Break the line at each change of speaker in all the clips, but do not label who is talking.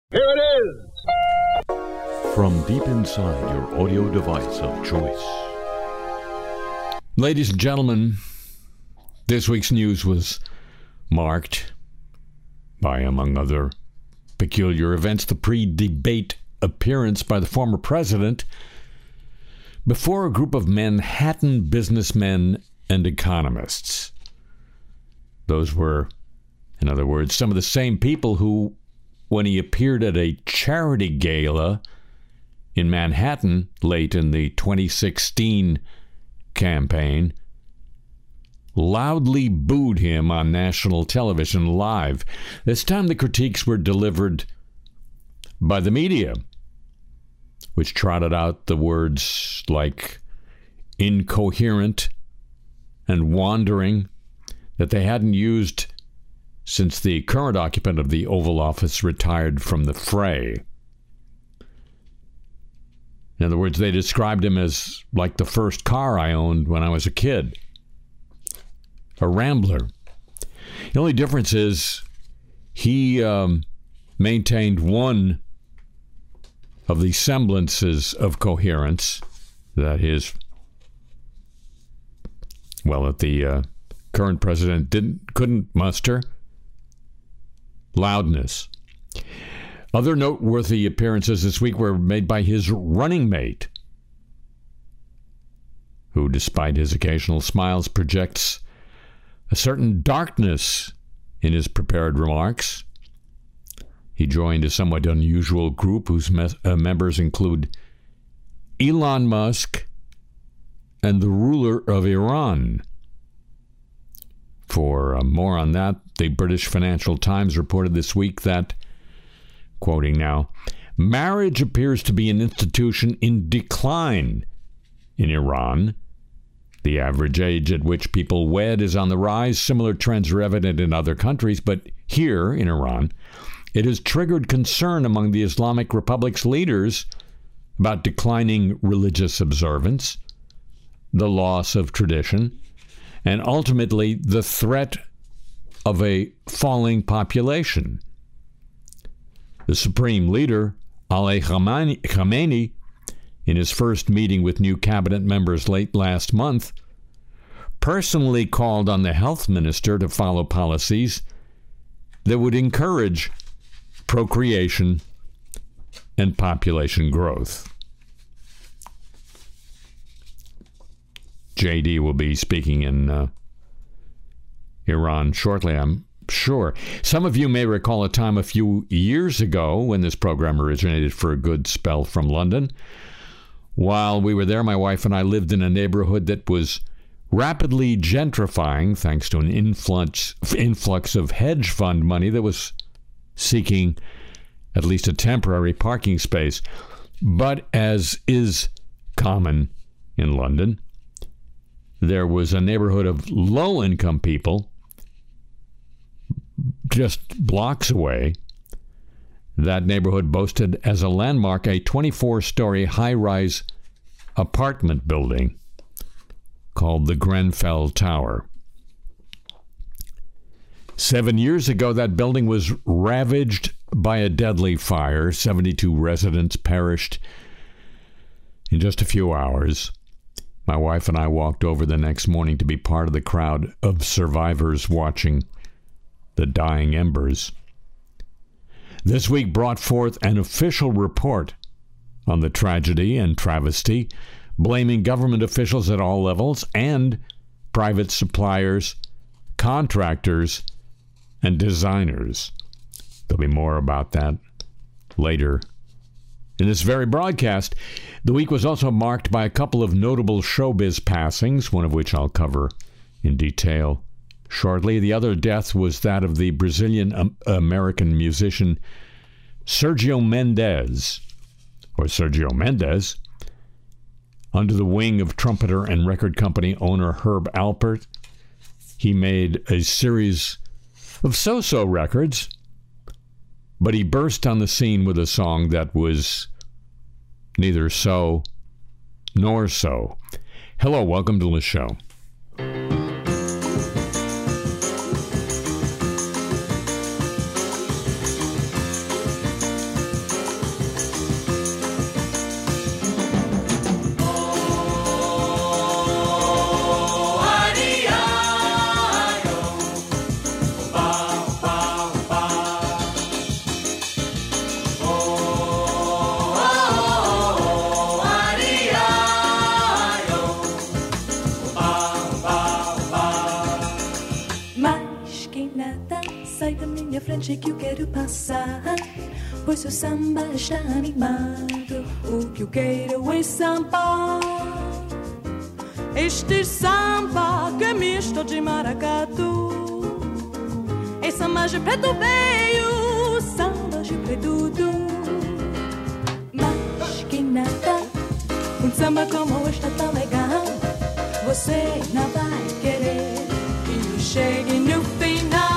Here it is!
From deep inside your audio device of choice. Ladies and gentlemen, this week's news was marked by, among other peculiar events, the pre-debate appearance by the former president before a group of Manhattan businessmen and economists. Those were, in other words, some of the same people who, when he appeared at a charity gala in Manhattan late in the 2016 campaign, loudly booed him on national television live. This time the critiques were delivered by the media, which trotted out the words like incoherent and wandering that they hadn't used since the current occupant of the Oval Office retired from the fray. In other words, they described him as like the first car I owned when I was a kid. A Rambler. The only difference is he maintained one of the semblances of coherence that the current president couldn't muster. Loudness. Other noteworthy appearances this week were made by his running mate, who, despite his occasional smiles, projects a certain darkness in his prepared remarks. He joined a somewhat unusual group whose members include Elon Musk and the ruler of Iran. For more on that, the British Financial Times reported this week that, quoting now, marriage appears to be an institution in decline in Iran. The average age at which people wed is on the rise. Similar trends are evident in other countries, but here in Iran, it has triggered concern among the Islamic Republic's leaders about declining religious observance, the loss of tradition, and ultimately the threat of a falling population. The supreme leader, Ali Khamenei, in his first meeting with new cabinet members late last month, personally called on the health minister to follow policies that would encourage procreation and population growth. JD will be speaking in Iran shortly, I'm sure. Some of you may recall a time a few years ago when this program originated for a good spell from London. While we were there, my wife and I lived in a neighborhood that was rapidly gentrifying thanks to an influx of hedge fund money that was seeking at least a temporary parking space. But as is common in London, there was a neighborhood of low-income people just blocks away. That neighborhood boasted as a landmark a 24-story high-rise apartment building called the Grenfell Tower. 7 years ago, that building was ravaged by a deadly fire. 72 residents perished in just a few hours. My wife and I walked over the next morning to be part of the crowd of survivors watching the dying embers. This week brought forth an official report on the tragedy and travesty, blaming government officials at all levels and private suppliers, contractors, and designers. There'll be more about that later in this very broadcast. The week was also marked by a couple of notable showbiz passings, one of which I'll cover in detail shortly. The other death was that of the Brazilian-American musician Sergio Mendes, under the wing of trumpeter and record company owner Herb Alpert. He made a series of so-so records, but he burst on the scene with a song that was neither so nor so. Hello, welcome to the show.
frente que eu quero passar, pois seu samba está animado. O que eu quero é samba, este samba que é misto de maracatu. É samba de preto veio, samba de preto do. Mas que nada, samba como este tão legal, você não vai querer que chegue no final.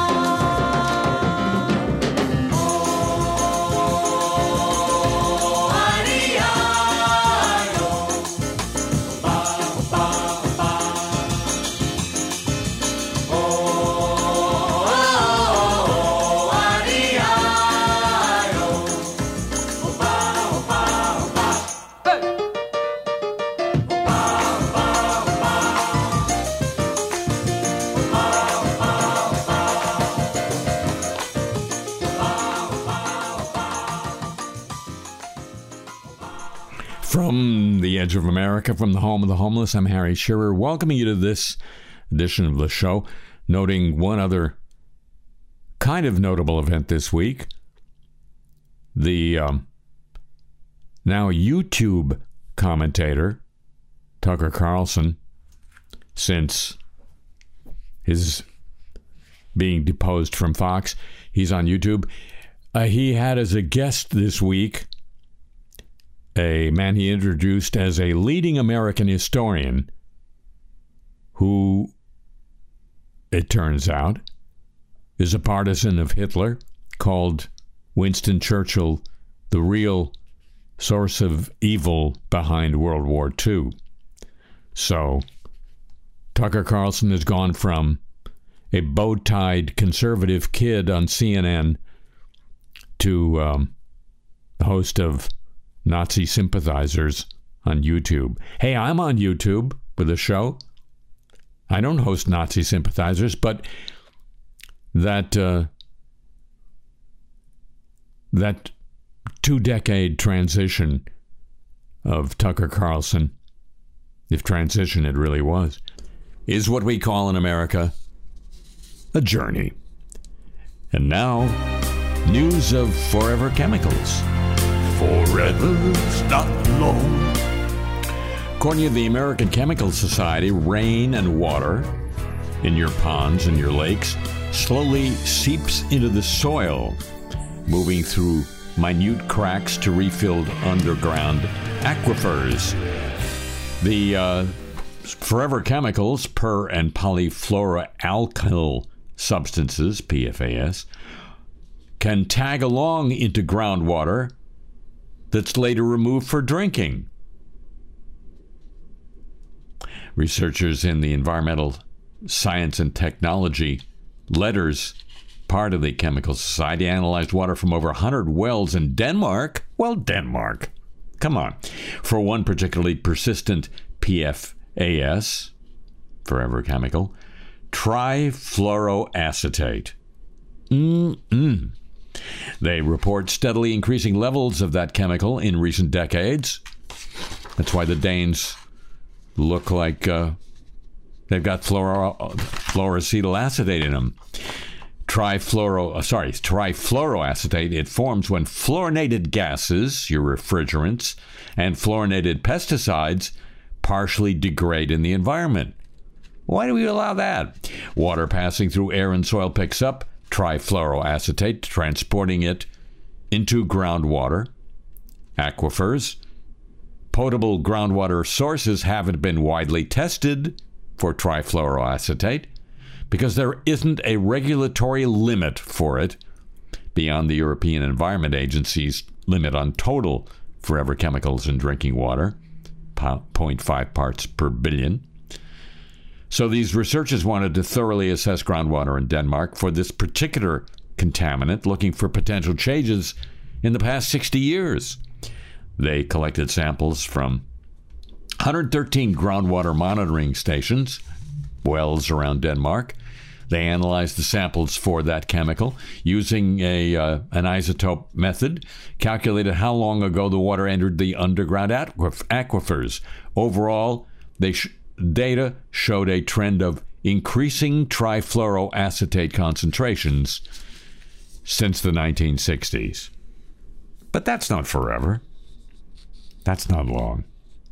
From the edge of America, from the home of the homeless, I'm Harry Shearer, welcoming you to this edition of the show, noting one other kind of notable event this week. The now YouTube commentator, Tucker Carlson, since his being deposed from Fox, he's on YouTube. He had as a guest this week a man he introduced as a leading American historian who, it turns out, is a partisan of Hitler, called Winston Churchill the real source of evil behind World War II. So, Tucker Carlson has gone from a bow-tied conservative kid on CNN to the host of Nazi sympathizers on YouTube. Hey, I'm on YouTube with a show. I don't host Nazi sympathizers, but that 2-decade transition of Tucker Carlson, if transition it really was, is what we call in America a journey. And now, news of Forever Chemicals.
Forever's not long.
According to the American Chemical Society, rain and water in your ponds and your lakes slowly seeps into the soil, moving through minute cracks to refilled underground aquifers. The Forever Chemicals, per and polyfluoroalkyl substances, PFAS, can tag along into groundwater that's later removed for drinking. Researchers in the Environmental Science and Technology Letters, part of the Chemical Society, analyzed water from over 100 wells in Denmark. Well, Denmark. Come on. For one particularly persistent PFAS, Forever Chemical, trifluoroacetate. They report steadily increasing levels of that chemical in recent decades. That's why the Danes look like they've got fluoroacetyl in them. Trifluoroacetate, it forms when fluorinated gases, your refrigerants, and fluorinated pesticides partially degrade in the environment. Why do we allow that? Water passing through air and soil picks up trifluoroacetate, transporting it into groundwater, aquifers. Potable groundwater sources haven't been widely tested for trifluoroacetate because there isn't a regulatory limit for it beyond the European Environment Agency's limit on total forever chemicals in drinking water, 0.5 parts per billion. So these researchers wanted to thoroughly assess groundwater in Denmark for this particular contaminant, looking for potential changes in the past 60 years. They collected samples from 113 groundwater monitoring stations, wells around Denmark. They analyzed the samples for that chemical using an isotope method, calculated how long ago the water entered the underground aquifers. Overall, data showed a trend of increasing trifluoroacetate concentrations since the 1960s. But that's not forever. That's not long.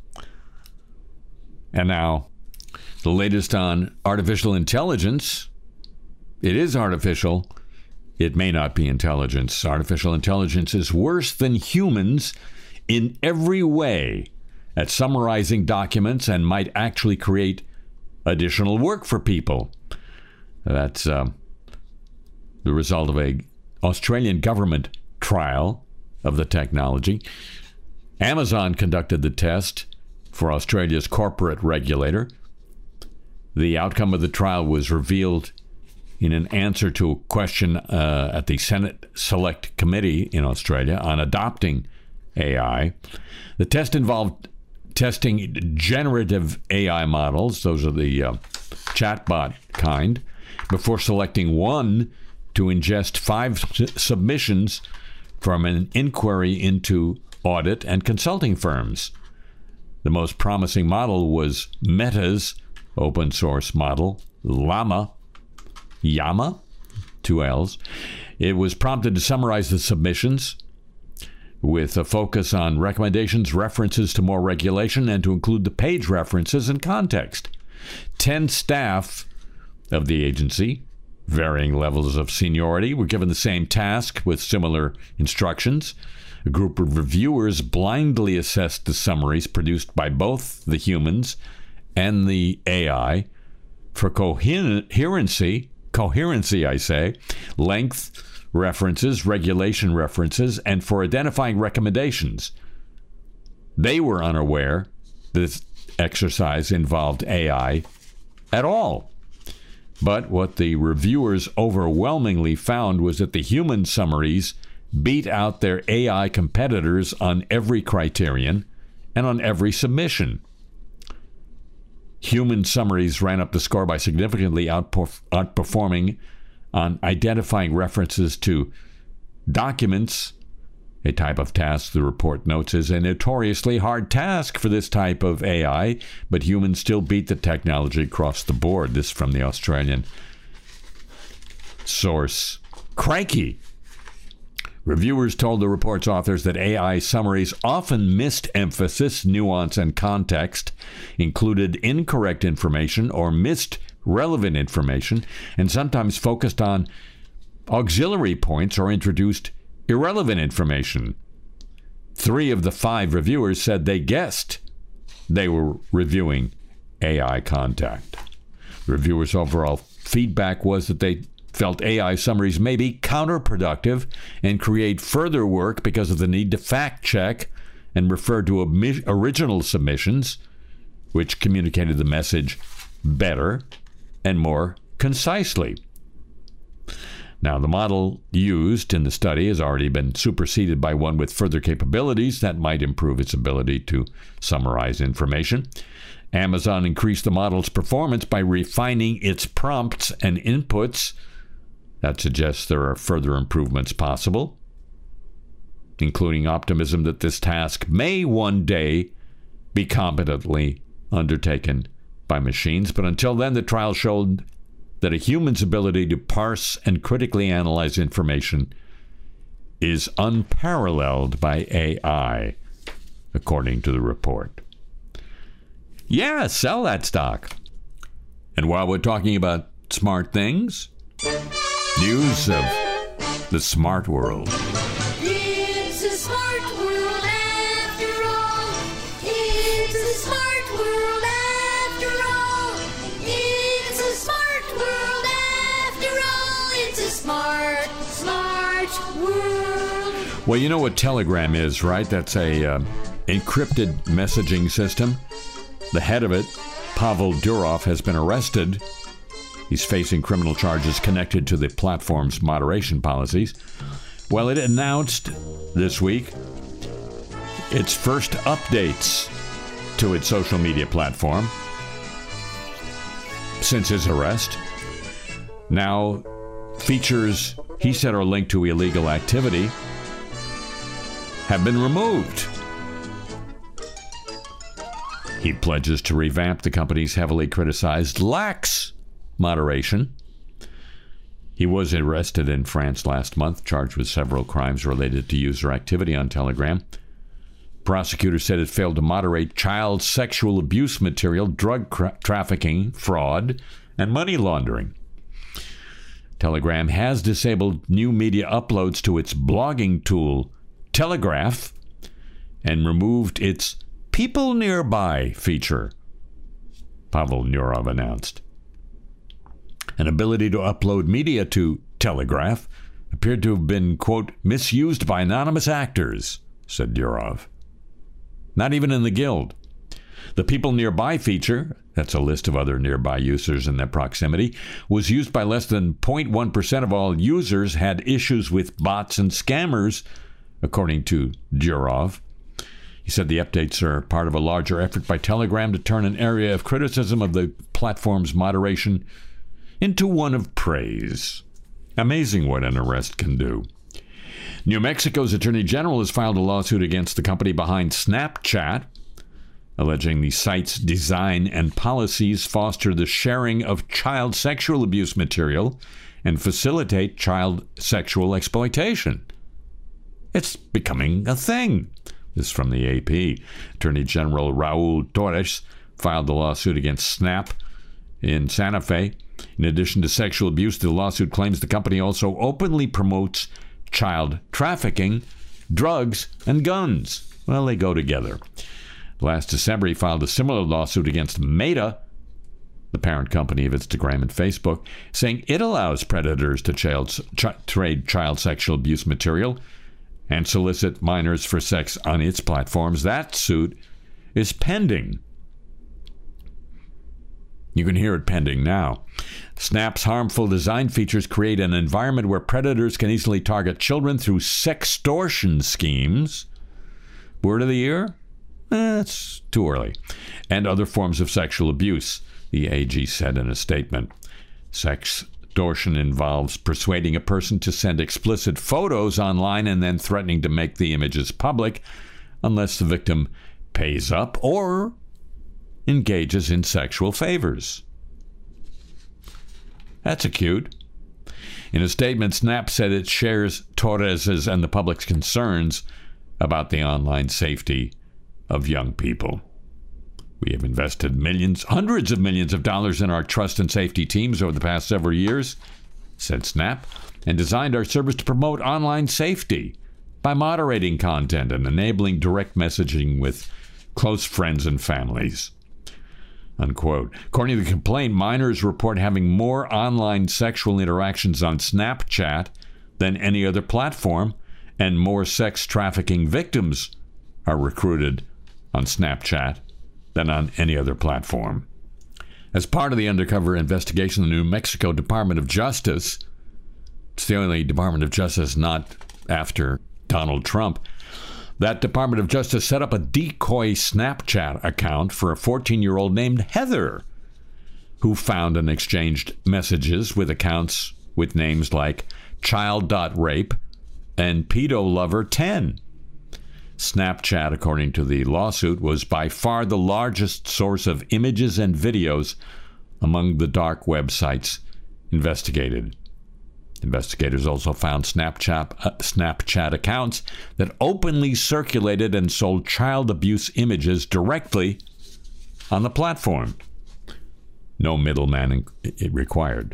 And now, the latest on artificial intelligence. It is artificial. It may not be intelligence. Artificial intelligence is worse than humans in every way at summarizing documents and might actually create additional work for people. That's the result of an Australian government trial of the technology. Amazon conducted the test for Australia's corporate regulator. The outcome of the trial was revealed in an answer to a question at the Senate Select Committee in Australia on adopting AI. The test involved testing generative AI models, those are the chatbot kind, before selecting one to ingest 5 submissions from an inquiry into audit and consulting firms. The most promising model was Meta's open source model, Llama, 2 L's. It was prompted to summarize the submissions with a focus on recommendations, references to more regulation, and to include the page references and context. 10 staff of the agency, varying levels of seniority, were given the same task with similar instructions. A group of reviewers blindly assessed the summaries produced by both the humans and the AI for coherency, length, references, regulation references, and for identifying recommendations. They were unaware this exercise involved AI at all. But what the reviewers overwhelmingly found was that the human summaries beat out their AI competitors on every criterion and on every submission. Human summaries ran up the score by significantly outperforming on identifying references to documents. A type of task, the report notes, is a notoriously hard task for this type of AI, but humans still beat the technology across the board. This from the Australian source Crikey. Reviewers told the report's authors that AI summaries often missed emphasis, nuance, and context, included incorrect information or missed relevant information, and sometimes focused on auxiliary points or introduced irrelevant information. 3 of the 5 reviewers said they guessed they were reviewing AI content. Reviewers' overall feedback was that they felt AI summaries may be counterproductive and create further work because of the need to fact-check and refer to original submissions, which communicated the message better and more concisely. Now, the model used in the study has already been superseded by one with further capabilities that might improve its ability to summarize information. Amazon increased the model's performance by refining its prompts and inputs. That suggests there are further improvements possible, including optimism that this task may one day be competently undertaken by machines. But until then, the trial showed that a human's ability to parse and critically analyze information is unparalleled by AI, according to the report. Yeah, sell that stock. And while we're talking about smart things, news of the smart world.
It's a smart world after all. It's a smart world after all. It's a smart world after all. It's a smart world.
Well, you know what Telegram is, right? That's a encrypted messaging system. The head of it, Pavel Durov, has been arrested. He's facing criminal charges connected to the platform's moderation policies. Well, it announced this week its first updates to its social media platform since his arrest. Now, features he said are linked to illegal activity have been removed. He pledges to revamp the company's heavily criticized lax moderation. He was arrested in France last month, charged with several crimes related to user activity on Telegram. Prosecutors said it failed to moderate child sexual abuse material, drug trafficking, fraud, and money laundering. Telegram has disabled new media uploads to its blogging tool, Telegraph, and removed its People Nearby feature, Pavel Durov announced. An ability to upload media to Telegraph appeared to have been, quote, misused by anonymous actors, said Durov. Not even in the Guild. The People Nearby feature, that's a list of other nearby users in their proximity, was used by less than 0.1% of all users, had issues with bots and scammers, according to Durov. He said the updates are part of a larger effort by Telegram to turn an area of criticism of the platform's moderation into one of praise. Amazing what an arrest can do. New Mexico's Attorney General has filed a lawsuit against the company behind Snapchat, alleging the site's design and policies foster the sharing of child sexual abuse material and facilitate child sexual exploitation. It's becoming a thing. This is from the AP. Attorney General Raul Torres filed the lawsuit against Snap in Santa Fe. In addition to sexual abuse, the lawsuit claims the company also openly promotes child trafficking, drugs, and guns. Well, they go together. Last December, he filed a similar lawsuit against Meta, the parent company of Instagram and Facebook, saying it allows predators to trade child sexual abuse material and solicit minors for sex on its platforms. That suit is pending. You can hear it pending now. Snap's harmful design features create an environment where predators can easily target children through sextortion schemes. Word of the year? It's too early. And other forms of sexual abuse, the AG said in a statement. Sextortion involves persuading a person to send explicit photos online and then threatening to make the images public unless the victim pays up or engages in sexual favors. That's cute. In a statement, Snap said it shares Torres's and the public's concerns about the online safety of young people. We have invested millions, hundreds of millions of dollars in our trust and safety teams over the past several years, said Snap, and designed our service to promote online safety by moderating content and enabling direct messaging with close friends and families. Unquote. According to the complaint, minors report having more online sexual interactions on Snapchat than any other platform, and more sex trafficking victims are recruited on Snapchat than on any other platform. As part of the undercover investigation, the New Mexico Department of Justice, it's the only Department of Justice not after Donald Trump, that Department of Justice set up a decoy Snapchat account for a 14-year-old named Heather, who found and exchanged messages with accounts with names like child.rape and pedolover10. Snapchat, according to the lawsuit, was by far the largest source of images and videos among the dark websites investigated. Investigators also found Snapchat accounts that openly circulated and sold child abuse images directly on the platform. No middleman required.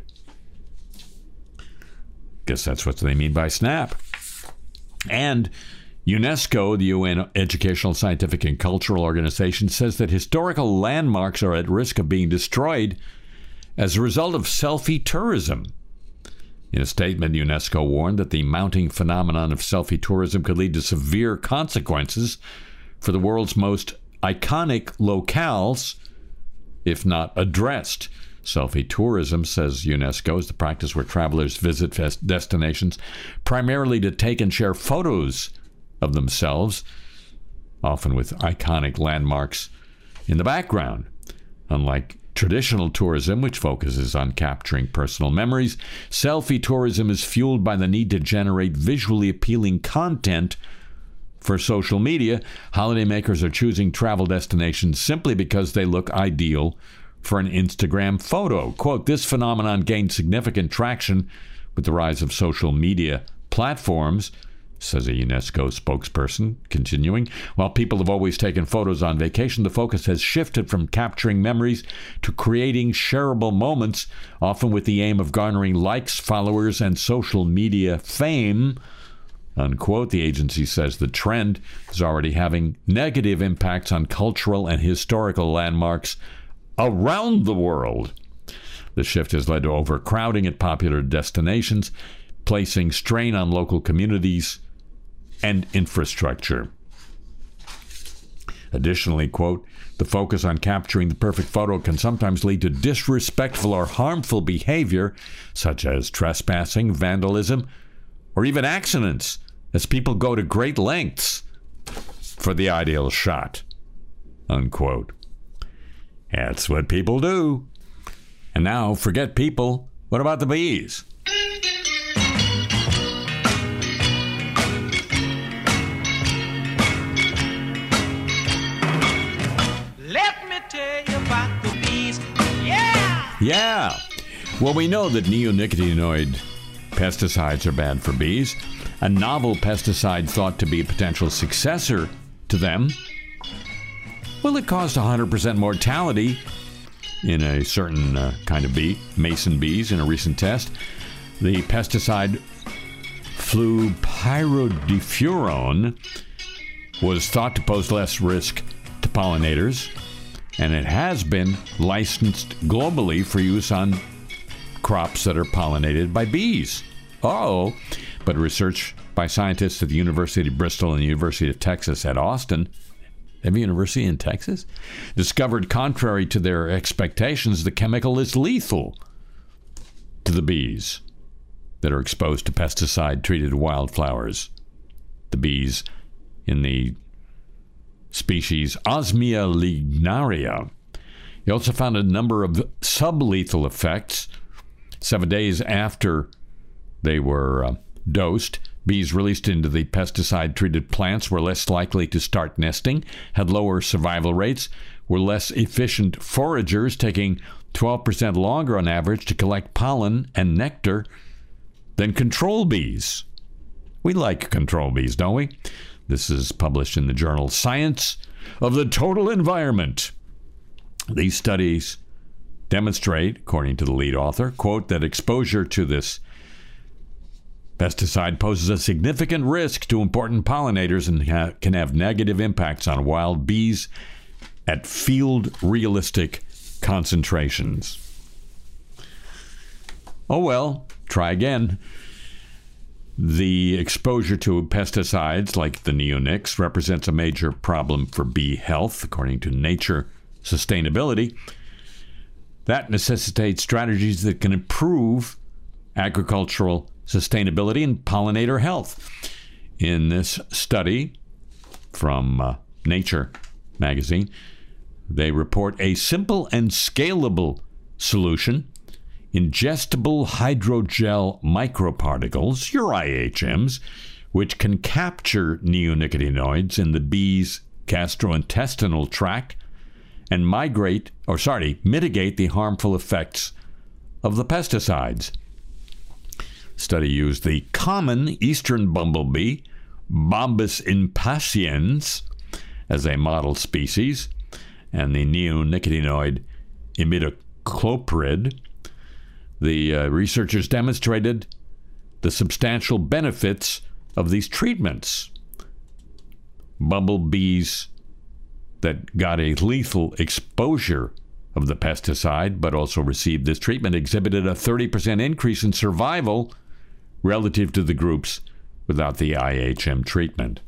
Guess that's what they mean by Snap. And UNESCO, the UN Educational, Scientific, and Cultural Organization, says that historical landmarks are at risk of being destroyed as a result of selfie tourism. In a statement, UNESCO warned that the mounting phenomenon of selfie tourism could lead to severe consequences for the world's most iconic locales, if not addressed. Selfie tourism, says UNESCO, is the practice where travelers visit destinations primarily to take and share photos of themselves, often with iconic landmarks in the background. Unlike traditional tourism, which focuses on capturing personal memories, selfie tourism is fueled by the need to generate visually appealing content for social media. Holidaymakers are choosing travel destinations simply because they look ideal for an Instagram photo. Quote, this phenomenon gained significant traction with the rise of social media platforms, says a UNESCO spokesperson, continuing. While people have always taken photos on vacation, the focus has shifted from capturing memories to creating shareable moments, often with the aim of garnering likes, followers, and social media fame, unquote. The agency says the trend is already having negative impacts on cultural and historical landmarks around the world. The shift has led to overcrowding at popular destinations, placing strain on local communities and infrastructure. Additionally, quote, the focus on capturing the perfect photo can sometimes lead to disrespectful or harmful behavior, such as trespassing, vandalism, or even accidents, as people go to great lengths for the ideal shot, unquote. That's what people do. And now, forget people. What about the bees? Yeah. Well, we know that neonicotinoid pesticides are bad for bees. A novel pesticide thought to be a potential successor to them, well, it caused 100% mortality in a certain kind of bee, mason bees, in a recent test. The pesticide fluopyridifurone was thought to pose less risk to pollinators, and it has been licensed globally for use on crops that are pollinated by bees. But research by scientists at the University of Bristol and the University of Texas at Austin, every university in Texas, discovered, contrary to their expectations, the chemical is lethal to the bees that are exposed to pesticide-treated wildflowers. The bees in the species Osmia lignaria. He also found a number of sublethal effects. 7 days after they were dosed, bees released into the pesticide-treated plants were less likely to start nesting, had lower survival rates, were less efficient foragers, taking 12% longer on average to collect pollen and nectar than control bees. We like control bees, don't we? This is published in the journal Science of the Total Environment. These studies demonstrate, according to the lead author, quote, that exposure to this pesticide poses a significant risk to important pollinators and can have negative impacts on wild bees at field-realistic concentrations. Oh well, try again. The exposure to pesticides like the neonics represents a major problem for bee health, according to Nature Sustainability. That necessitates strategies that can improve agricultural sustainability and pollinator health. In this study from Nature magazine, they report a simple and scalable solution: ingestible hydrogel microparticles, your IHMs, which can capture neonicotinoids in the bee's gastrointestinal tract and mitigate the harmful effects of the pesticides. The study used the common eastern bumblebee, Bombus impatiens, as a model species, and the neonicotinoid imidacloprid. The researchers demonstrated the substantial benefits of these treatments. Bumblebees that got a lethal exposure of the pesticide but also received this treatment exhibited a 30% increase in survival relative to the groups without the IHM treatment.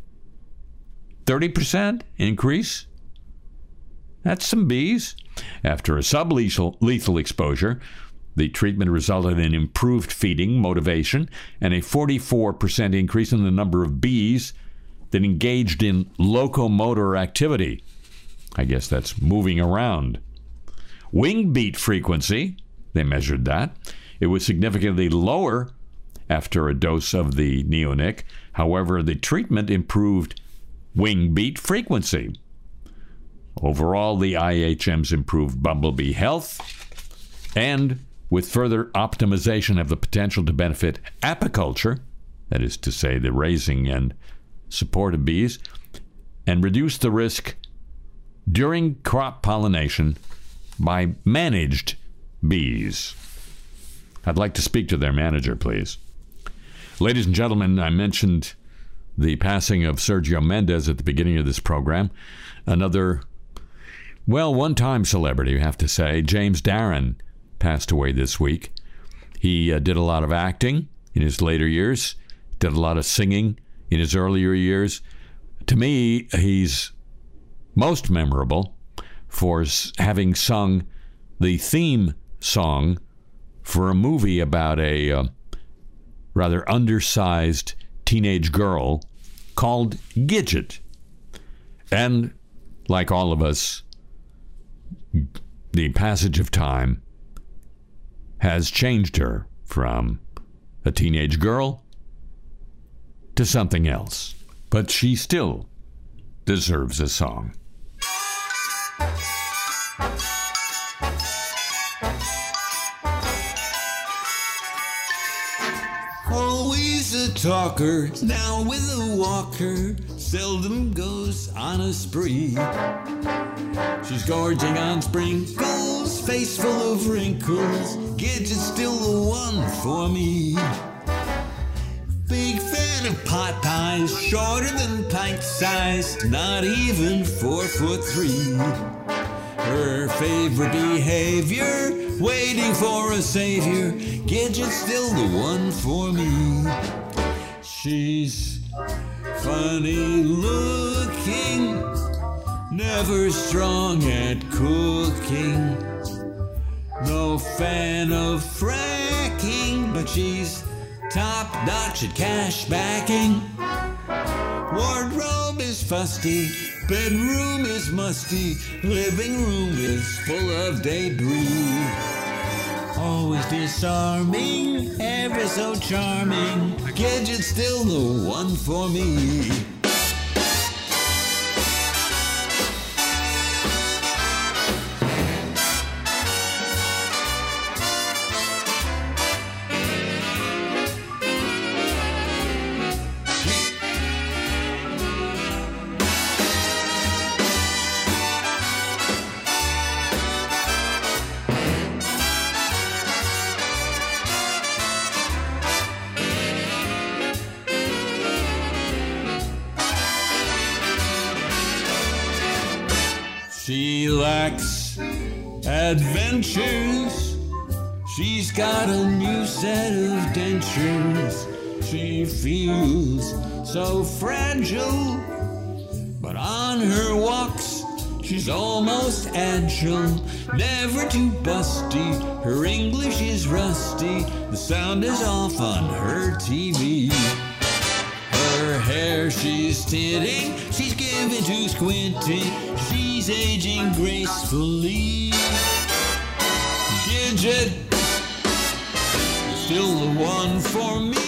30% increase? That's some bees. After a sublethal exposure, the treatment resulted in improved feeding, motivation, and a 44% increase in the number of bees that engaged in locomotor activity. I guess that's moving around. Wing beat frequency, they measured that. It was significantly lower after a dose of the neonic. However, the treatment improved wing beat frequency. Overall, the IHMs improved bumblebee health and with further optimization of the potential to benefit apiculture, that is to say, the raising and support of bees, and reduce the risk during crop pollination by managed bees. I'd like to speak to their manager, please. Ladies and gentlemen, I mentioned the passing of Sergio Mendes at the beginning of this program. Another, well, one-time celebrity, you have to say. James Darren passed away this week. He did a lot of acting in his later years, did a lot of singing in his earlier years. To me, he's most memorable for having sung the theme song for a movie about a rather undersized teenage girl called Gidget. And like all of us, the passage of time has changed her from a teenage girl to something else. But she still deserves a song.
Always a talker, now with a walker, seldom goes on a spree. She's gorging on sprinkles, face full of wrinkles, Gidget's still the one for me. Big fan of pot pies, shorter than pint size, not even 4'3". Her favorite behavior, waiting for a savior, Gidget's still the one for me. She's funny looking, never strong at cooking. No fan of fracking, but she's top-notch at cash backing. Wardrobe is fusty, bedroom is musty, living room is full of debris. Always disarming, ever so charming, Gidget's still the one for me. She lacks adventures. She's got a new set of dentures. She feels so fragile, but on her walks she's almost agile. Never too busty, her English is rusty. The sound is off on her TV. Her hair she's tinting, she's given to squinting. She's aging gracefully. Gidget, still the one for me.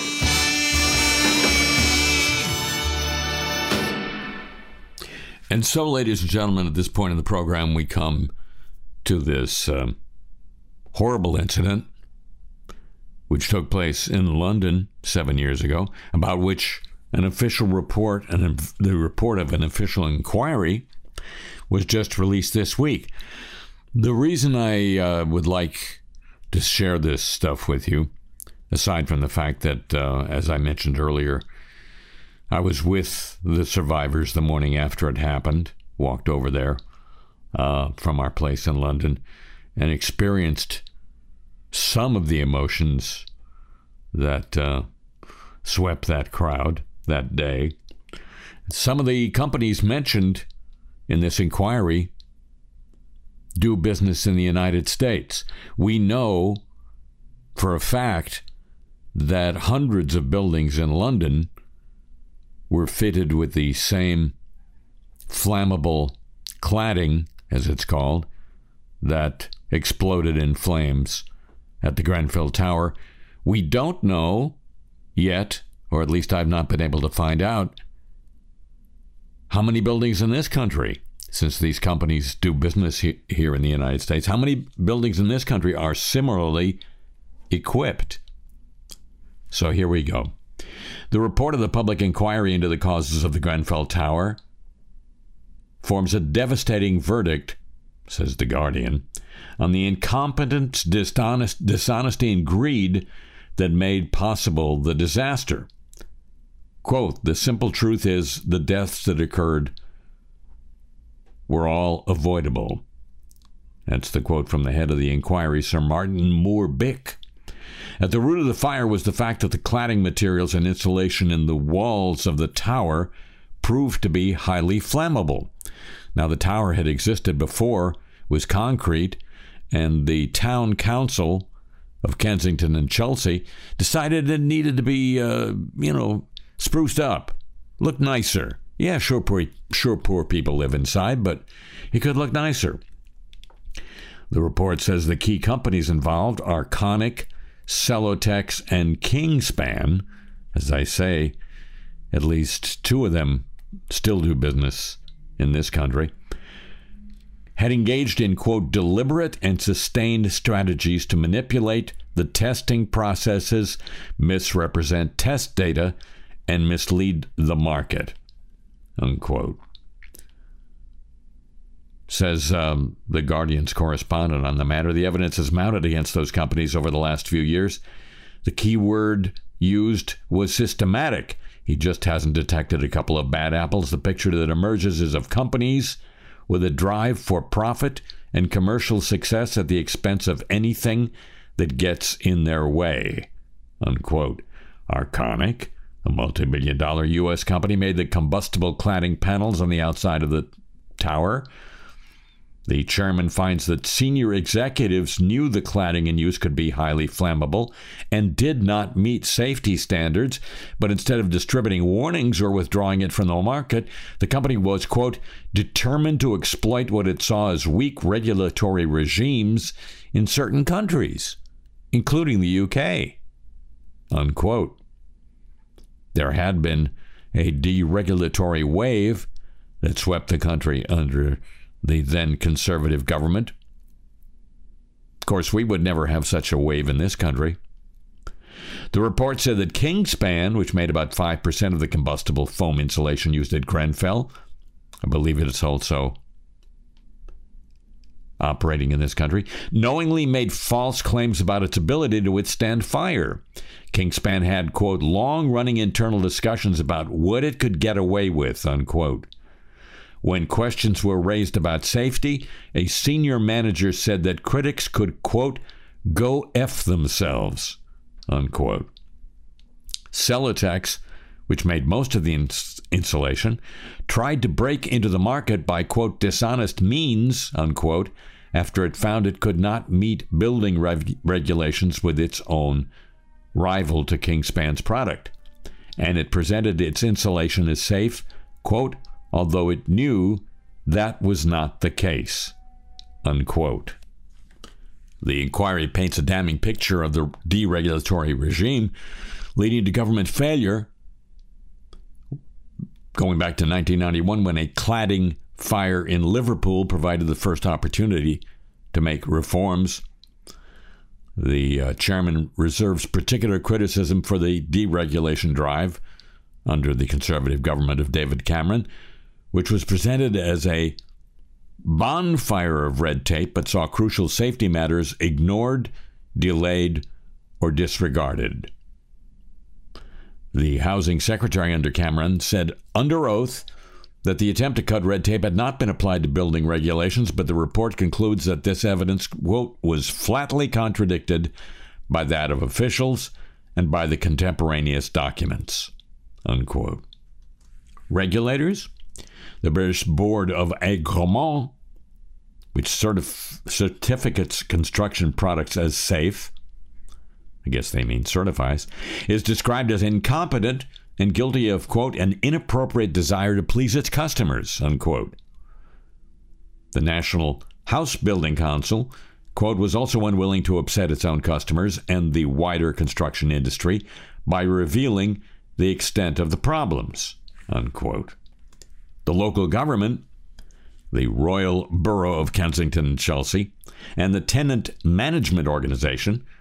And so, ladies and gentlemen, at this point in the program, we come to this horrible incident which took place in London 7 years ago, about which an official report and the report of an official inquiry was just released this week. The reason I would like to share this stuff with you, aside from the fact that, as I mentioned earlier, I was with the survivors the morning after it happened, walked over there from our place in London, and experienced some of the emotions that swept that crowd that day. Some of the companies mentioned in this inquiry do business in the United States. We know for a fact that hundreds of buildings in London were fitted with the same flammable cladding, as it's called, that exploded in flames at the Grenfell Tower. We don't know yet, or at least I've not been able to find out, how many buildings in this country, since these companies do business here in the United States, how many buildings in this country are similarly equipped. So here we go. The report of the public inquiry into the causes of the Grenfell Tower forms a devastating verdict, says The Guardian, on the incompetence, dishonesty, and greed that made possible the disaster. Quote, the simple truth is the deaths that occurred were all avoidable. That's the quote from the head of the inquiry, Sir Martin Moore-Bick. At the root of the fire was the fact that the cladding materials and insulation in the walls of the tower proved to be highly flammable. Now, the tower had existed before, was concrete, and the town council of Kensington and Chelsea decided it needed to be, spruced up, look nicer. Yeah, sure, poor people live inside, but it could look nicer. The report says the key companies involved are Conic, Celotex, and Kingspan. As I say, at least two of them still do business in this country, had engaged in, quote, deliberate and sustained strategies to manipulate the testing processes, misrepresent test data, and mislead the market, unquote. Says the Guardian's correspondent on the matter. The evidence is mounted against those companies over the last few years. The key word used was systematic. He just hasn't detected a couple of bad apples. The picture that emerges is of companies with a drive for profit and commercial success at the expense of anything that gets in their way, unquote. Arconic, a multi-million-dollar U.S. company, made the combustible cladding panels on the outside of the tower. The chairman finds that senior executives knew the cladding in use could be highly flammable and did not meet safety standards, but instead of distributing warnings or withdrawing it from the market, the company was, quote, determined to exploit what it saw as weak regulatory regimes in certain countries, including the UK, unquote. There had been a deregulatory wave that swept the country under the then conservative government. Of course, we would never have such a wave in this country. The report said that Kingspan, which made about 5% of the combustible foam insulation used at Grenfell, I believe it is also operating in this country, knowingly made false claims about its ability to withstand fire. Kingspan had, quote, long-running internal discussions about what it could get away with, unquote. When questions were raised about safety, a senior manager said that critics could, quote, go F themselves, unquote. Celotex, which made most of the insulation, tried to break into the market by, quote, dishonest means, unquote, after it found it could not meet building regulations with its own rival to Kingspan's product. And it presented its insulation as safe, quote, although it knew that was not the case, unquote. The inquiry paints a damning picture of the deregulatory regime, leading to government failure, going back to 1991 when a cladding fire in Liverpool provided the first opportunity to make reforms. The chairman reserves particular criticism for the deregulation drive under the conservative government of David Cameron, which was presented as a bonfire of red tape but saw crucial safety matters ignored, delayed, or disregarded. The housing secretary under Cameron said under oath that the attempt to cut red tape had not been applied to building regulations, but the report concludes that this evidence, quote, was flatly contradicted by that of officials and by the contemporaneous documents, unquote. Regulators? The British Board of Agrément, which certificates construction products as safe, I guess they mean certifies, is described as incompetent and guilty of, quote, an inappropriate desire to please its customers, unquote. The National House Building Council, quote, was also unwilling to upset its own customers and the wider construction industry by revealing the extent of the problems, unquote. The local government, the Royal Borough of Kensington and Chelsea, and the tenant management organization,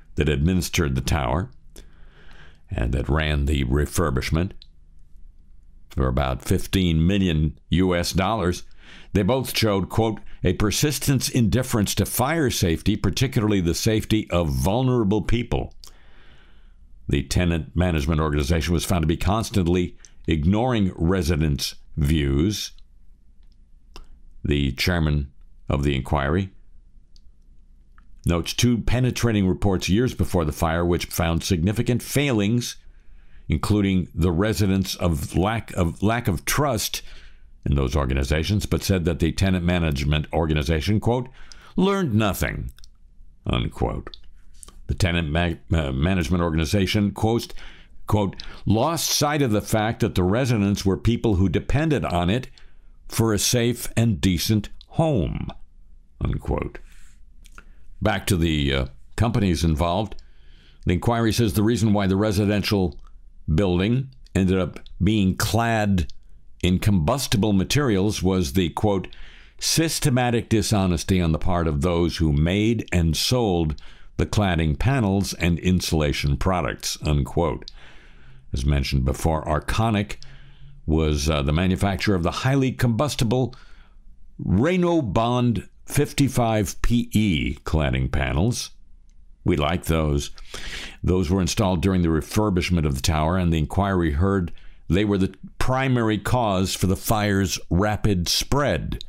that administered the tower and that ran the refurbishment for about $15 million US. They both showed, quote, a persistent indifference to fire safety, particularly the safety of vulnerable people. The tenant management organization was found to be constantly ignoring residents' views. The chairman of the inquiry notes 2 penetrating reports years before the fire which found significant failings, including the residents of lack of trust in those organizations, but said that the tenant management organization, quote, learned nothing, unquote. The tenant management organization, quote, lost sight of the fact that the residents were people who depended on it for a safe and decent home, unquote. Back to the companies involved. The inquiry says the reason why the residential building ended up being clad in combustible materials was the, quote, systematic dishonesty on the part of those who made and sold the cladding panels and insulation products, unquote. As mentioned before, Arconic was the manufacturer of the highly combustible Reynobond 55 PE cladding panels. We like those. Those were installed during the refurbishment of the tower, and the inquiry heard they were the primary cause for the fire's rapid spread.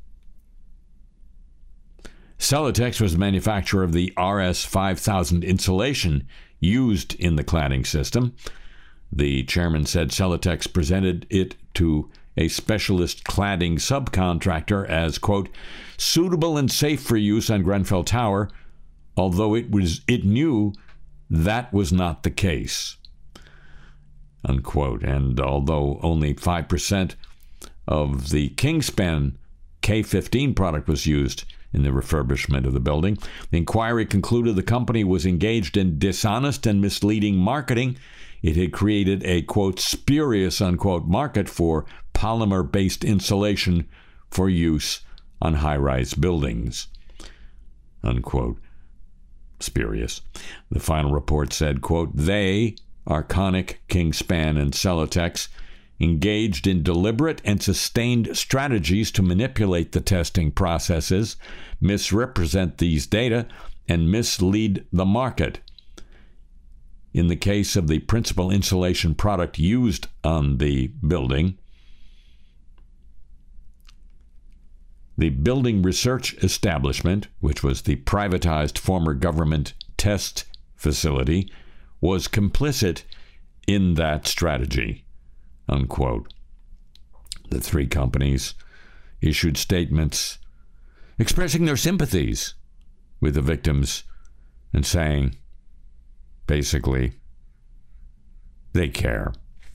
Celotex was the manufacturer of the RS5000 insulation used in the cladding system. The chairman said Celotex presented it to a specialist cladding subcontractor as, quote, suitable and safe for use on Grenfell Tower, although it knew that was not the case, unquote. And although only 5% of the Kingspan K15 product was used in the refurbishment of the building, the inquiry concluded the company was engaged in dishonest and misleading marketing. It had created a, quote, spurious, unquote, market for polymer-based insulation for use on high-rise buildings, unquote. Spurious. The final report said, quote, they, Arconic, Kingspan, and Celotex, engaged in deliberate and sustained strategies to manipulate the testing processes, misrepresent these data, and mislead the market. In the case of the principal insulation product used on the building, the Building Research Establishment, which was the privatized former government test facility, was complicit in that strategy, unquote. The 3 companies issued statements expressing their sympathies with the victims and saying, basically, they care.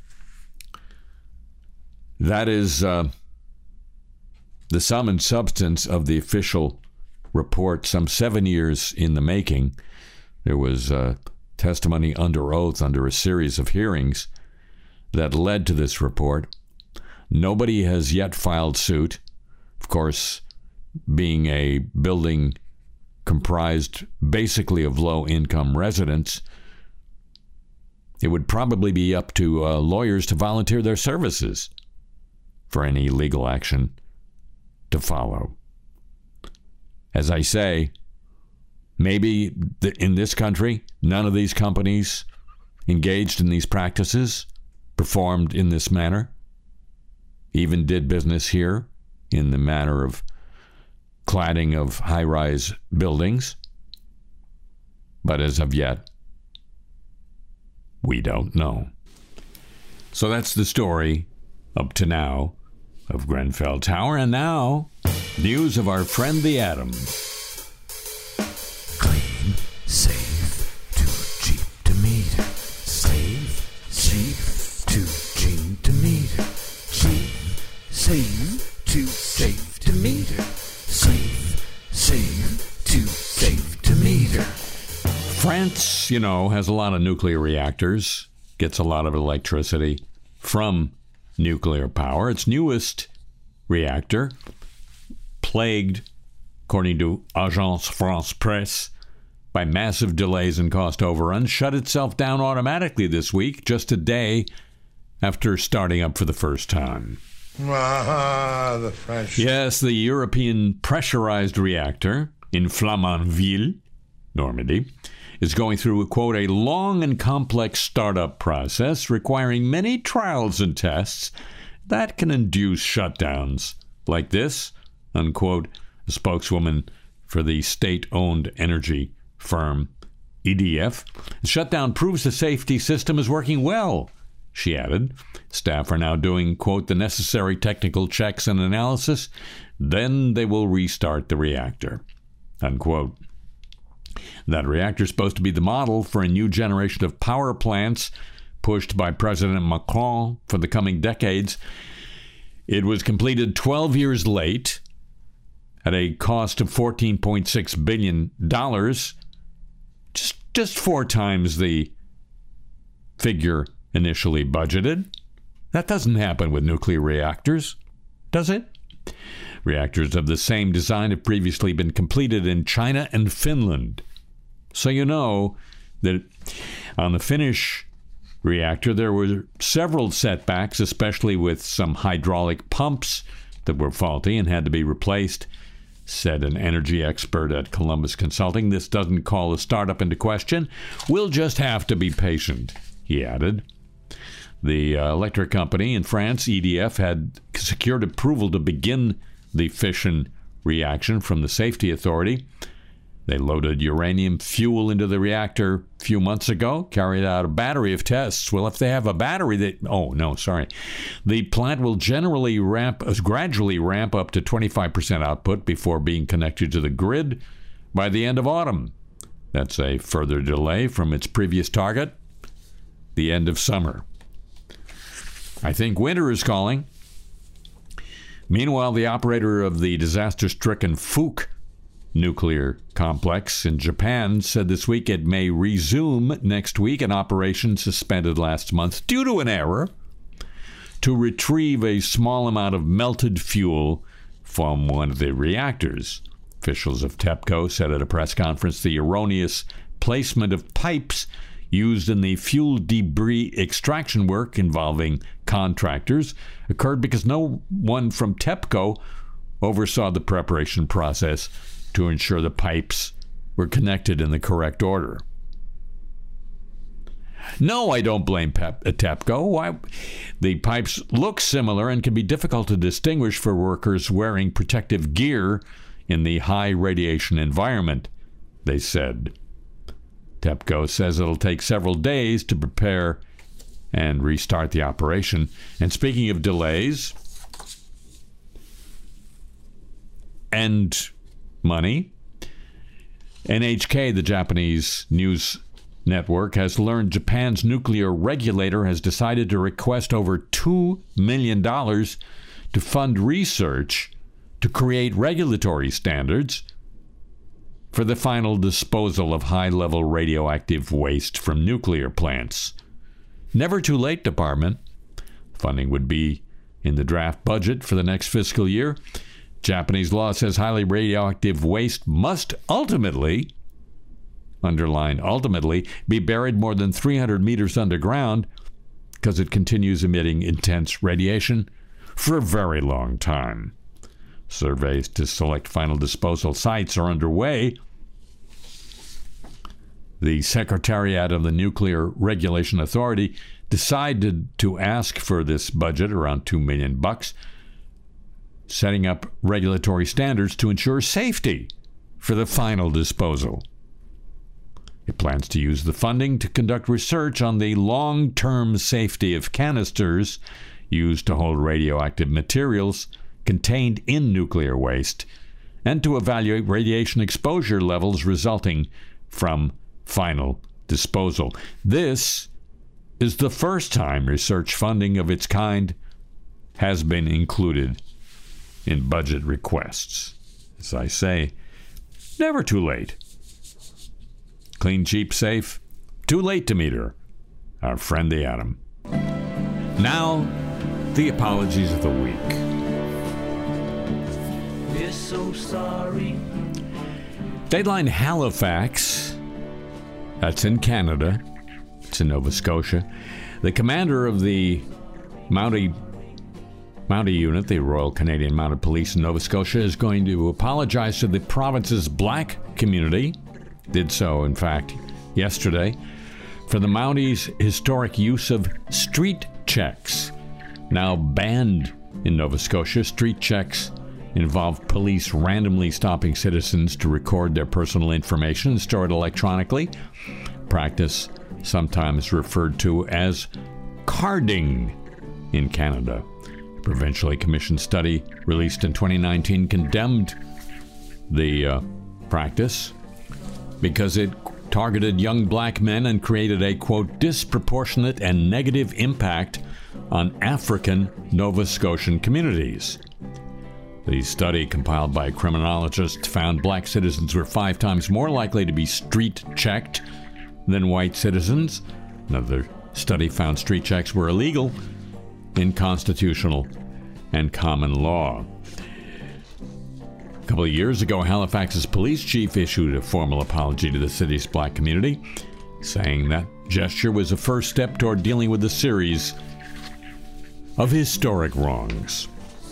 That is the sum and substance of the official report, some 7 years in the making. There was testimony under oath under a series of hearings that led to this report. Nobody has yet filed suit. Of course, being a building comprised basically of low-income residents, it would probably be up to lawyers to volunteer their services for any legal action to follow. As I say, maybe in this country, none of these companies engaged in these practices, performed in this manner, even did business here in the manner of cladding of high-rise buildings. But as of yet, we don't know. So that's the story up to now of Grenfell Tower. And now, news of our friend the atom.
Clean, safe, too cheap to meter. Safe, cheap, too cheap to meter. Cheap, safe, too safe to meter. Safe, too safe to meter.
France, has a lot of nuclear reactors, gets a lot of electricity from nuclear power. Its newest reactor, plagued, according to Agence France Presse, by massive delays and cost overruns, shut itself down automatically this week, just a day after starting up for the first time.
Ah, the French.
Yes, the European pressurized reactor in Flamanville, Normandy, is going through, quote, a long and complex startup process requiring many trials and tests that can induce shutdowns like this, unquote, a spokeswoman for the state-owned energy firm EDF. The shutdown proves the safety system is working well, she added. Staff are now doing, quote, the necessary technical checks and analysis. Then they will restart the reactor, unquote. That reactor is supposed to be the model for a new generation of power plants pushed by President Macron for the coming decades. It was completed 12 years late at a cost of $14.6 billion, just 4 times the figure initially budgeted. That doesn't happen with nuclear reactors, does it? Reactors of the same design have previously been completed in China and Finland. So you know that on the Finnish reactor, there were several setbacks, especially with some hydraulic pumps that were faulty and had to be replaced, said an energy expert at Columbus Consulting. This doesn't call the startup into question. We'll just have to be patient, he added. The electric company in France, EDF, had secured approval to begin the fission reaction from the safety authority. They loaded uranium fuel into the reactor a few months ago, carried out a battery of tests. Well, if they have a battery, the plant will gradually ramp up to 25% output before being connected to the grid by the end of autumn. That's a further delay from its previous target, the end of summer. I think winter is calling. Meanwhile, the operator of the disaster-stricken Fuke nuclear complex in Japan said this week it may resume next week an operation suspended last month due to an error to retrieve a small amount of melted fuel from one of the reactors. Officials of TEPCO said at a press conference the erroneous placement of pipes used in the fuel debris extraction work involving contractors occurred because no one from TEPCO oversaw the preparation process to ensure the pipes were connected in the correct order. No, I don't blame TEPCO. Why? The pipes look similar and can be difficult to distinguish for workers wearing protective gear in the high radiation environment, they said. TEPCO says it'll take several days to prepare and restart the operation. And speaking of delays and money, NHK, the Japanese news network, has learned Japan's nuclear regulator has decided to request over $2 million to fund research to create regulatory standards for the final disposal of high-level radioactive waste from nuclear plants. Never Too Late Department. Funding would be in the draft budget for the next fiscal year. Japanese law says highly radioactive waste must ultimately, underline ultimately, be buried more than 300 meters underground because it continues emitting intense radiation for a very long time. Surveys to select final disposal sites are underway. The Secretariat of the Nuclear Regulation Authority decided to ask for this budget, around $2 million, setting up regulatory standards to ensure safety for the final disposal. It plans to use the funding to conduct research on the long-term safety of canisters used to hold radioactive materials contained in nuclear waste and to evaluate radiation exposure levels resulting from final disposal. This is the first time research funding of its kind has been included in budget requests. As I say, never too late. Clean, cheap, safe. Too late to meet her. Our friend the atom. Now, the apologies of the week.
We're so sorry.
Dateline Halifax That's in Canada. It's in Nova Scotia. The commander of the Mountie unit, the Royal Canadian Mounted Police in Nova Scotia, is going to apologize to the province's black community. Did so, in fact, yesterday, for the Mounties' historic use of street checks. Now banned in Nova Scotia, street checks involve police randomly stopping citizens to record their personal information and store it electronically. Practice sometimes referred to as carding in Canada. A provincially commissioned study released in 2019 condemned the practice because it targeted young black men and created a, quote, disproportionate and negative impact on African Nova Scotian communities. The study, compiled by a criminologist, found black citizens were 5 times more likely to be street-checked than white citizens. Another study found street checks were illegal in constitutional and common law. A couple of years ago, Halifax's police chief issued a formal apology to the city's black community, saying that gesture was a first step toward dealing with a series of historic wrongs.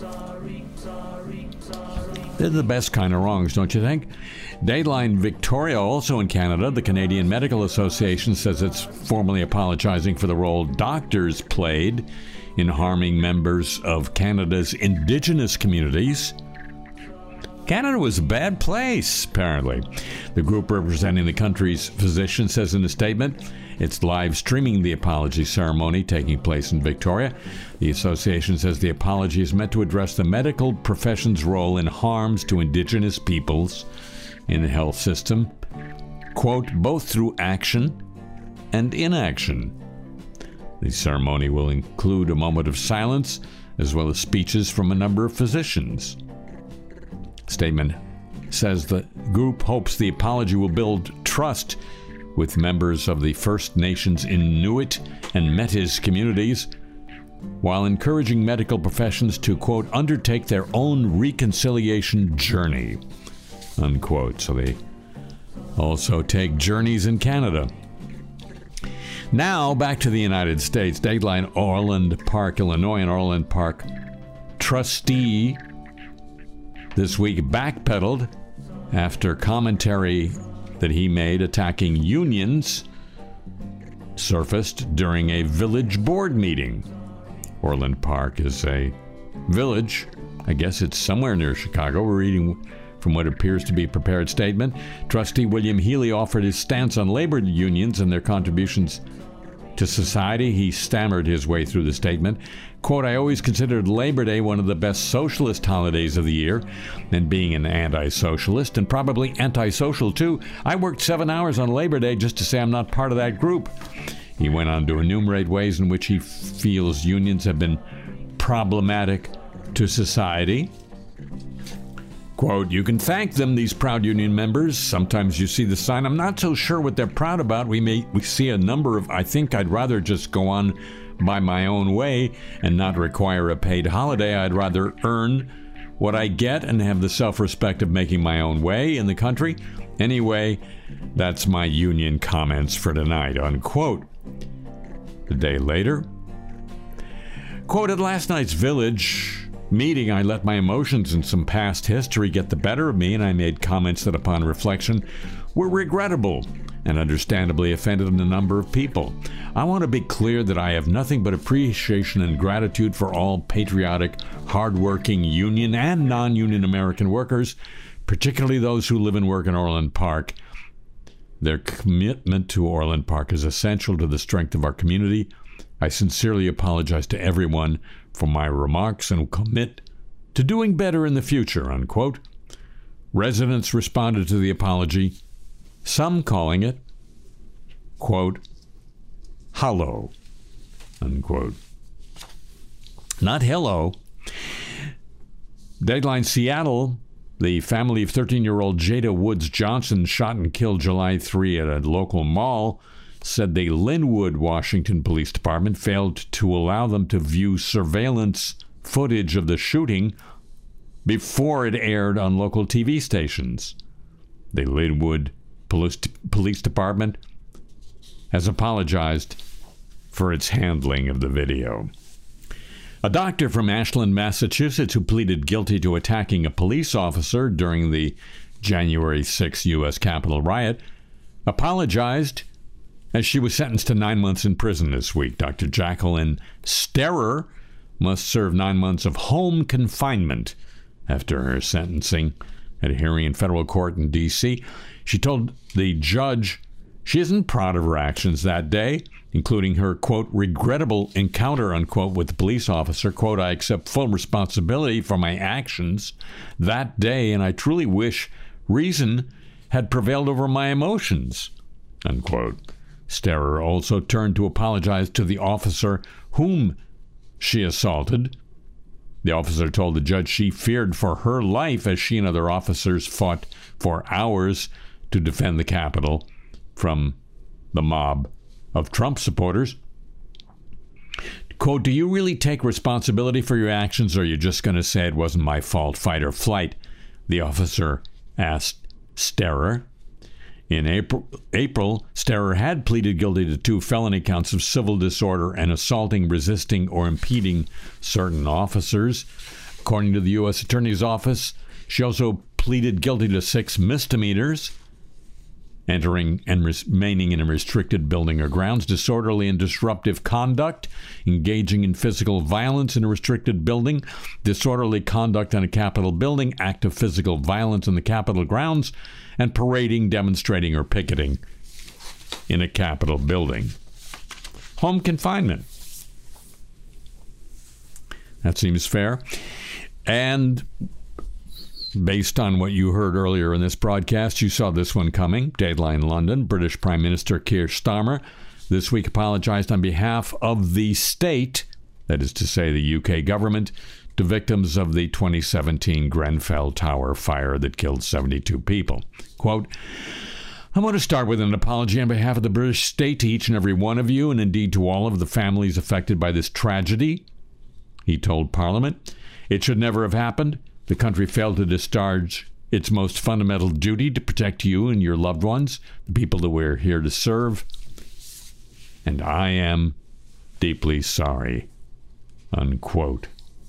They're the best kind of wrongs, don't you think? Dateline Victoria, also in Canada, the Canadian Medical Association says it's formally apologizing for the role doctors played in harming members of Canada's Indigenous communities. Canada was a bad place, apparently. The group representing the country's physicians says in a statement it's live streaming the apology ceremony taking place in Victoria. The association says the apology is meant to address the medical profession's role in harms to Indigenous peoples in the health system, quote, both through action and inaction. The ceremony will include a moment of silence as well as speeches from a number of physicians. Statement says the group hopes the apology will build trust with members of the First Nations Inuit and Métis communities, while encouraging medical professions to, quote, undertake their own reconciliation journey, unquote. So they also take journeys in Canada. Now, back to the United States. Dateline Orland Park, Illinois, and Orland Park trustee this week backpedaled after commentary that he made attacking unions surfaced during a village board meeting. Orland Park is a village. I guess it's somewhere near Chicago. We're reading from what appears to be a prepared statement. Trustee William Healy offered his stance on labor unions and their contributions to society. He stammered his way through the statement. Quote, I always considered Labor Day one of the best socialist holidays of the year, and being an anti-socialist, and probably antisocial too, I worked 7 hours on Labor Day just to say I'm not part of that group. He went on to enumerate ways in which he feels unions have been problematic to society. Quote, you can thank them, these proud union members. Sometimes you see the sign. I'm not so sure what they're proud about. We see a number of, I think I'd rather just go on by my own way and not require a paid holiday. I'd rather earn what I get and have the self-respect of making my own way in the country. Anyway, that's my union comments for tonight, unquote. The day later, quote, at last night's village meeting, I let my emotions and some past history get the better of me, and I made comments that upon reflection were regrettable and understandably offended a number of people. I want to be clear that I have nothing but appreciation and gratitude for all patriotic, hardworking union and non-union American workers, particularly those who live and work in Orland Park. Their commitment to Orland Park is essential to the strength of our community. I sincerely apologize to everyone for my remarks and commit to doing better in the future, unquote. Residents responded to the apology, some calling it, quote, hello, unquote. Not hello. Dateline Seattle, the family of 13-year-old Jada Woods Johnson, shot and killed July 3 at a local mall, said the Linwood, Washington Police Department failed to allow them to view surveillance footage of the shooting before it aired on local TV stations. The Linwood Police Department has apologized for its handling of the video. A doctor from Ashland, Massachusetts, who pleaded guilty to attacking a police officer during the January 6 U.S. Capitol riot, apologized as she was sentenced to 9 months in prison this week. Dr. Jacqueline Sterer must serve 9 months of home confinement after her sentencing at a hearing in federal court in D.C. She told the judge she isn't proud of her actions that day, including her, quote, regrettable encounter, unquote, with the police officer. Quote, I accept full responsibility for my actions that day, and I truly wish reason had prevailed over my emotions, unquote. Sterer also turned to apologize to the officer whom she assaulted. The officer told the judge she feared for her life as she and other officers fought for hours to defend the Capitol from the mob of Trump supporters. Quote, do you really take responsibility for your actions, or are you just going to say it wasn't my fault, fight or flight? The officer asked Sterer. In April, Sterer had pleaded guilty to 2 felony counts of civil disorder and assaulting, resisting, or impeding certain officers. According to the U.S. Attorney's Office, she also pleaded guilty to 6 misdemeanors: entering and remaining in a restricted building or grounds, disorderly and disruptive conduct, engaging in physical violence in a restricted building, disorderly conduct in a Capitol building, act of physical violence in the Capitol grounds, and parading, demonstrating, or picketing in a Capitol building. Home confinement. That seems fair. And based on what you heard earlier in this broadcast, you saw this one coming. Dateline London, British Prime Minister Keir Starmer this week apologized on behalf of the state, that is to say the UK government, to victims of the 2017 Grenfell Tower fire that killed 72 people. Quote, I want to start with an apology on behalf of the British state to each and every one of you, and indeed to all of the families affected by this tragedy, he told Parliament. It should never have happened. The country failed to discharge its most fundamental duty to protect you and your loved ones, the people that we're here to serve. And I am deeply sorry, unquote.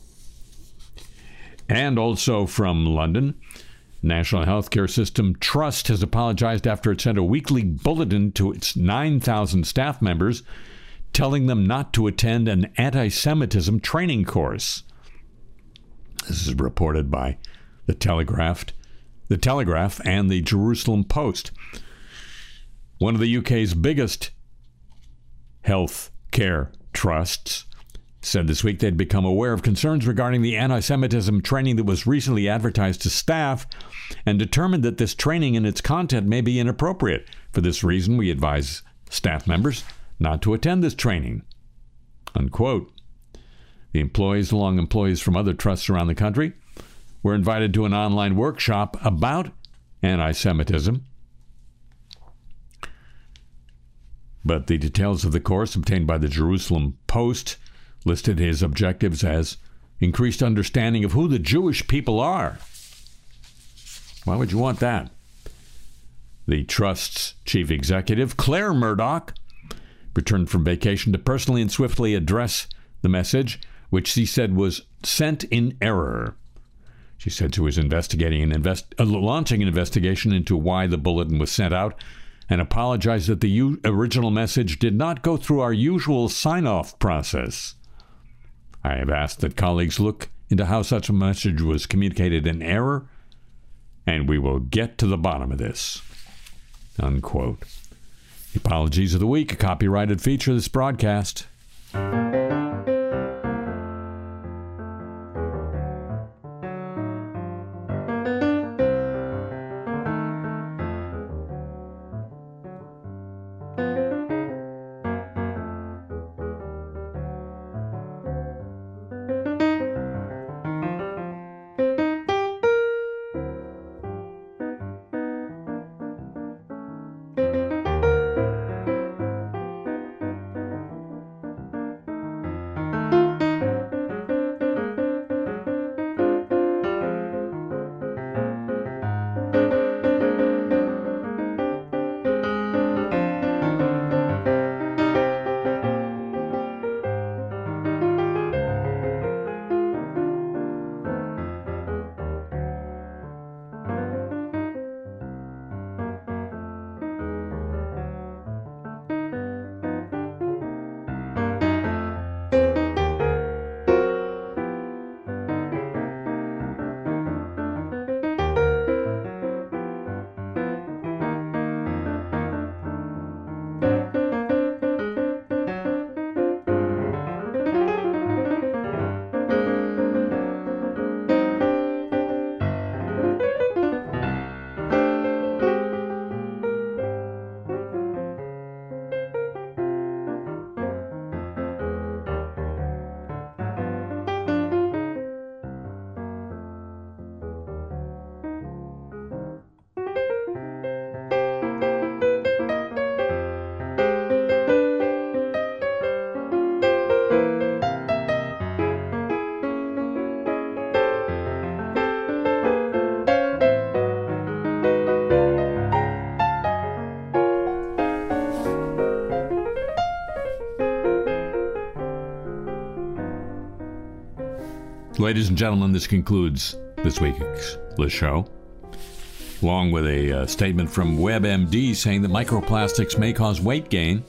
And also from London, National Healthcare System Trust has apologized after it sent a weekly bulletin to its 9,000 staff members telling them not to attend an anti-Semitism training course. This is reported by The Telegraph and the Jerusalem Post. One of the UK's biggest health care trusts said this week they'd become aware of concerns regarding the anti-Semitism training that was recently advertised to staff and determined that this training and its content may be inappropriate. For this reason, we advise staff members not to attend this training, unquote. The employees, along with employees from other trusts around the country, were invited to an online workshop about anti-Semitism. But the details of the course obtained by the Jerusalem Post listed his objectives as increased understanding of who the Jewish people are. Why would you want that? The Trust's chief executive, Claire Murdoch, returned from vacation to personally and swiftly address the message, which she said was sent in error. She said she was launching an investigation into why the bulletin was sent out and apologized that the original message did not go through our usual sign-off process. I have asked that colleagues look into how such a message was communicated in error, and we will get to the bottom of this, unquote. The Apologies of the Week, a copyrighted feature of this broadcast. Ladies and gentlemen, this concludes this week's show, along with a statement from WebMD saying that microplastics may cause weight gain.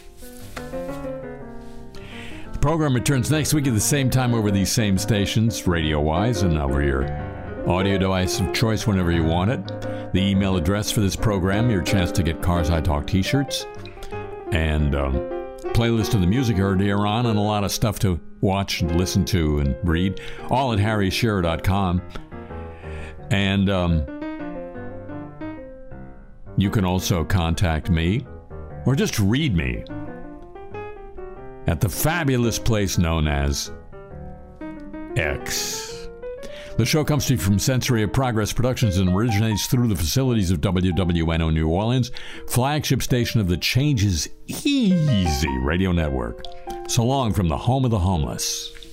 The program returns next week at the same time over these same stations, radio-wise, and over your audio device of choice whenever you want it. The email address for this program, your chance to get Cars I Talk t-shirts, and playlist of the music heard here on, and a lot of stuff to watch and listen to and read, all at harryshearer.com. And you can also contact me, or just read me, at the fabulous place known as X. The show comes to you from Sensory of Progress Productions and originates through the facilities of WWNO New Orleans, flagship station of the Changes Easy radio network. So long from the home of the homeless.